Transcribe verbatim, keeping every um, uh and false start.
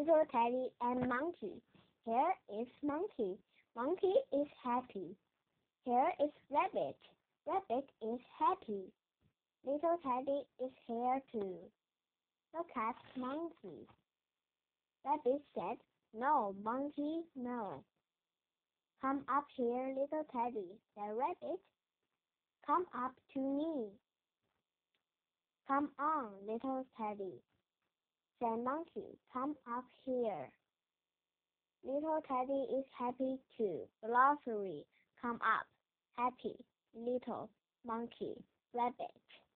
Little Teddy and Monkey. Here is Monkey. Monkey is happy. Here is Rabbit. Rabbit is happy. Little Teddy is here too. Look at Monkey. Rabbit said, "No, Monkey, no." "Come up here, Little Teddy," said Rabbit. "Come up to me." "Come on, Little Teddy," said Monkey. "Come up here." Little Teddy is happy too. Glossary: come up, happy, little, monkey, rabbit.